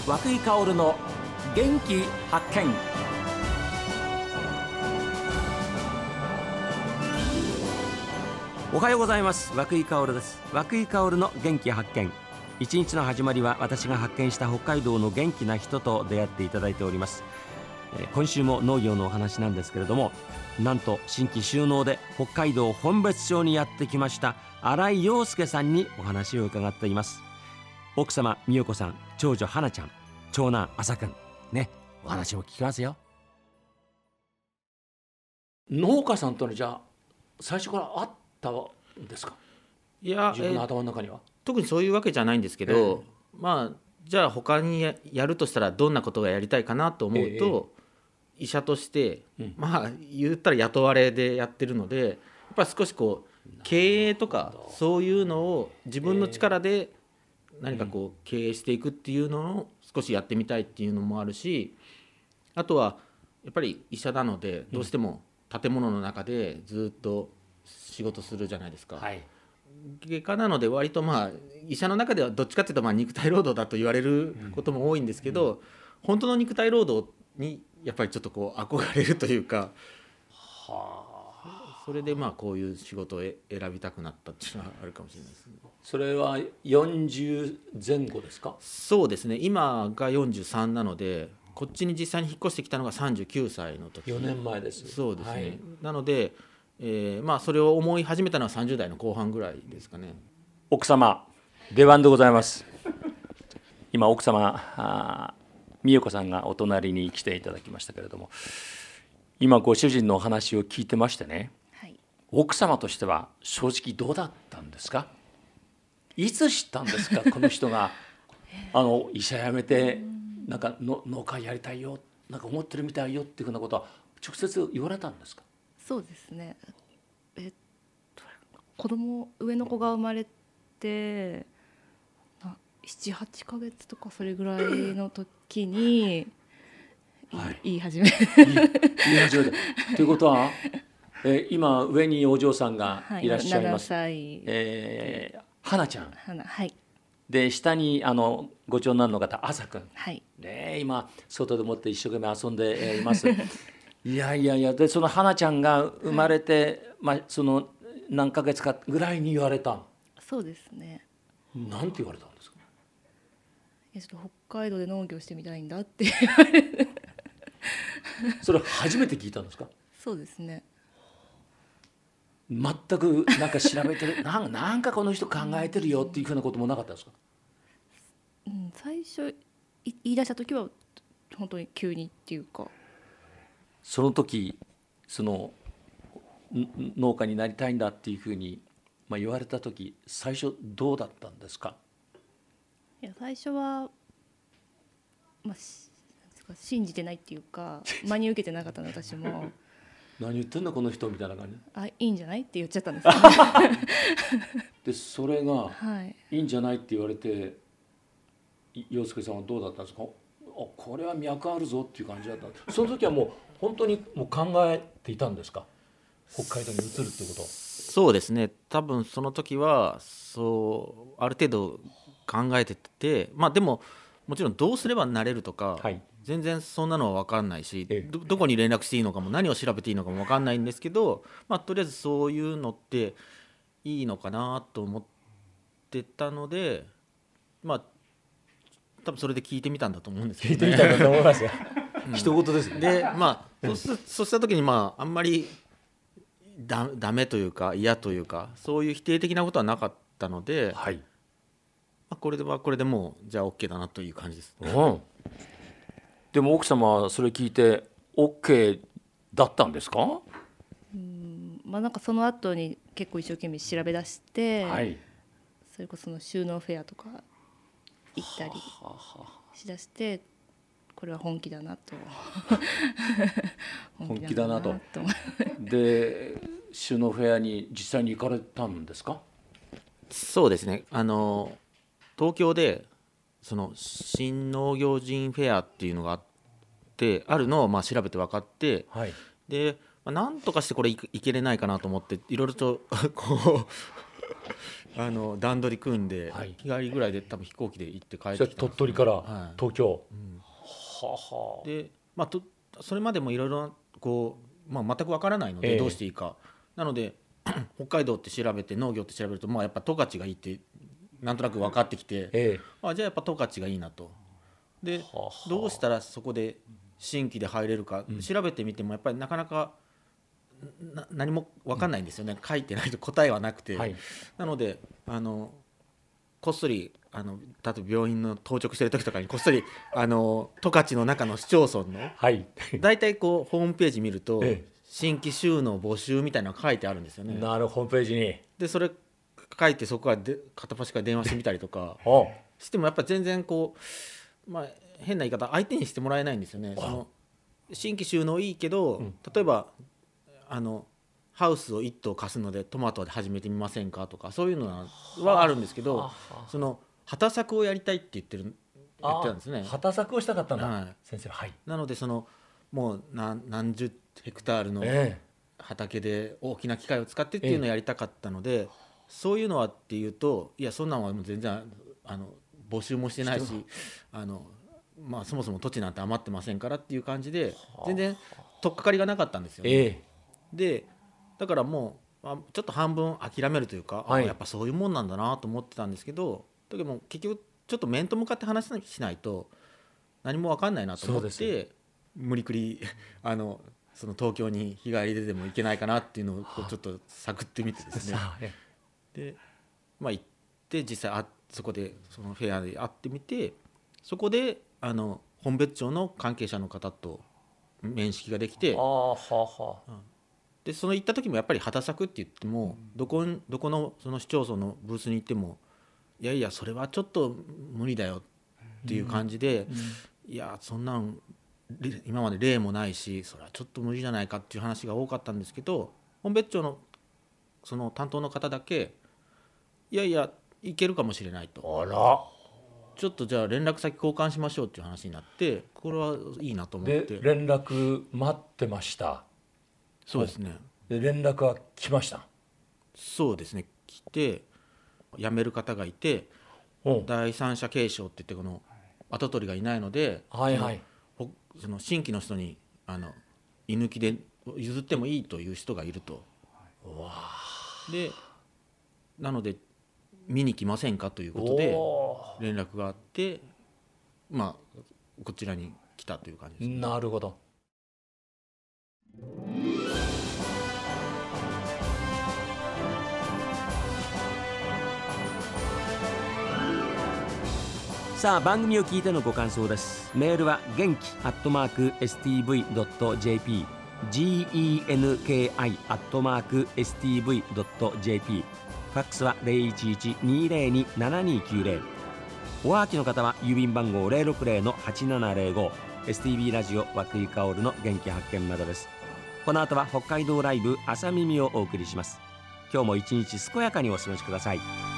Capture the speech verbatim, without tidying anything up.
涌井薫の元気発見。おはようございます。涌井薫です。涌井薫の元気発見。一日の始まりは私が発見した北海道の元気な人と出会っていただいております。えー、今週も農業のお話なんですけれども、なんと新規就農で北海道本別町にやってきました新井陽介さんにお話を伺っています。奥様美代子さん、長女花ちゃん、長男朝くんね、お話も聞きますよ。農家さんとのじゃあ最初からあったんですか？ いや、 自分の頭の中には、 えー、特にそういうわけじゃないんですけど、えー、まあじゃあ他に や, やるとしたらどんなことがやりたいかなと思うと、えー、医者として、うん、まあ言ったら雇われでやってるので、やっぱり少しこう経営とかそういうのを自分の力で何かこう経営していくっていうのを少しやってみたいっていうのもあるし、あとはやっぱり医者なのでどうしても建物の中でずっと仕事するじゃないですか、はい、外科なので割とまあ医者の中ではどっちかっていうとまあ肉体労働だと言われることも多いんですけど、うんうん、本当の肉体労働にやっぱりちょっとこう憧れるというか、はあ、それでまあこういう仕事を選びたくなったっていうのはあるかもしれないですね。 それはよんじゅうぜん後ですか？ そうですね、今がよんじゅうさんなのでこっちに実際に引っ越してきたのがさんじゅうきゅうさいの時。 よねんまえです。 そうですね、はい、なのでえーまあ、それを思い始めたのはさんじゅう代の後半ぐらいですかね。 奥様出番でございます。今奥様美代子さんがお隣に来ていただきましたけれども、今ご主人のお話を聞いてましてね、はい、奥様としては正直どうだったんですか？いつ知ったんですかこの人があの医者辞めてなんかの農家やりたいよ、なんか思ってるみたいよっていうふうなことは直接言われたんですか？ そうですね、えっと、子供上の子が生まれてななはちかげつとかそれぐらいの時に、はい、言い始め言い始めたということは、えー、今上にお嬢さんがいらっしゃいます、 はい、ななさい、 えー、花ちゃん花、はい、 で下にあのご長男の方朝くん、 はい、 ね、今外でもって一生懸命遊んでいますいやいやいや、でその花ちゃんが生まれて、はい、まあ、その何ヶ月かぐらいに言われた。 そうですね。 なんて言われたんですか？ いやちょっと北海道で農業してみたいんだって言われるそれ初めて聞いたんですか？ そうですね。 全くなんか調べてるなんか、なんかこの人考えてるよっていうふうなこともなかったですか？ うん、最初言い出した時は本当に急にっていうか、 その時その農家になりたいんだっていうふうに、まあ、言われた時最初どうだったんですか？ いや最初は、まあ、信じてないっていうか真に受けてなかったの私も何言ってんだこの人みたいな感じ。 あ、いいんじゃないって言っちゃったんですよ、ね、 でそれが、 はい、 いいんじゃないって言われて陽介さんはどうだったんですか？あ、これは脈あるぞっていう感じだった。その時はもう本当にもう考えていたんですか？北海道に移るっていうこと。 そうですね、多分その時はそうある程度考えてて、まあでももちろんどうすればなれるとか、はい、全然そんなのは分かんないし、ええ、ど, どこに連絡していいのかも何を調べていいのかも分かんないんですけど、まあとりあえずそういうのっていいのかなと思ってたので、まあ多分それで聞いてみたんだと思うんですけど、ね、 聞いてみたんだと思いますよ一言ですね。 でまあそ, そうした時にまああんまりだダメというか嫌というかそういう否定的なことはなかったので、はい、まあ、これではこれでもうじゃあ OK だなという感じです、ね、 うん、でも奥様はそれ聞いて OK だったんですか？ うん、まあ、なんかその後に結構一生懸命調べ出して、はい、それこそその収納フェアとか行ったりしだして、これは本気だなと本気だなとで収納フェアに実際に行かれたんですか？ そうですね、あの東京でその新農業人フェアっていうのがあってあるのをまあ調べて分かって、はい、で、まあ、なんとかしてこれいけれないかなと思っていろいろとこあの段取り組んで、 はい、 日帰りぐらいで多分飛行機で行って帰ってきたんです、ね、 鳥取から東京、はい、うん、 ははで、まあ、とそれまでもいろいろこう、まあ、全く分からないのでどうしていいか、えー、なので北海道って調べて農業って調べると、まあ、やっぱ十勝がいいってなんとなく分かってきて、えー、あじゃあやっぱ十勝がいいなと。でははどうしたらそこで新規で入れるか、うん、調べてみてもやっぱりなかなかな何も分かんないんですよね、うん、書いてないと答えはなくて、はい、なのであのこっそりあの例えば病院の当直してる時とかにこっそりあの十勝の中の市町村の、はい、だいたいこうホームページ見ると、ええ、新規就農募集みたいなのが書いてあるんですよね。 なるホームページにでそれ書いてそこからで片っ端から電話してみたりとかしてもやっぱ全然こう、まあ、変な言い方相手にしてもらえないんですよね。その新規就農いいけど、うん、例えばあのハウスをいっ棟貸すのでトマトで始めてみませんかとかそういうのはあるんですけど、その畑作をやりたいって言ってる言ってたんですね。 畑作をしたかったんだ、 はい、 先生、はい、 なのでそのもう 何, 何十ヘクタールの畑で大きな機械を使ってっていうのをやりたかったので、ええ、そういうのはっていうといやそんなんはもう全然あの募集もしてないしあの、まあ、そもそも土地なんて余ってませんからっていう感じで全然取っかかりがなかったんですよね、ええ、でだからもう、まあ、ちょっと半分諦めるというか、はい、やっぱそういうもんなんだなと思ってたんですけどだけども結局ちょっと面と向かって話しないと何も分かんないなと思って無理くりあのその東京に日帰りででも行けないかなっていうのをちょっと探ってみてですねで、まあ、行って実際あそこでそのフェアで会ってみてそこであの本別町の関係者の方と面識ができてあはは、うん、でその行った時もやっぱり畑作って言ってもどこ、どこのその市町村のブースに行ってもいやいやそれはちょっと無理だよっていう感じで、うんうん、いやそんなん今まで例もないしそれはちょっと無理じゃないかっていう話が多かったんですけど本別町のその担当の方だけいやいやいけるかもしれないと。あらちょっとじゃあ連絡先交換しましょうっていう話になってこれはいいなと思ってで連絡待ってました。 そうですね。 で連絡は来ました。 そうですね来て辞める方がいて第三者継承って言ってこの跡取りがいないので、はいはい、その、その新規の人にあの居抜きで譲ってもいいという人がいると。わでなので見に来ませんかということで連絡があってまあこちらに来たという感じですね。 なるほど。さあ番組を聞いてのご感想です。メールは元気アットマーク エスティーブイドットジェーピー genki アットマーク エスティーブイドットジェーピー ファックスは ゼロいちいち にゼロに ななにきゅうゼロ。おはがきの方は郵便番号 ゼロろくゼロのはちななゼロご エスティービー ラジオ和久井薫の元気発見までです。この後は北海道ライブ朝耳をお送りします。今日も一日健やかにお過ごしください。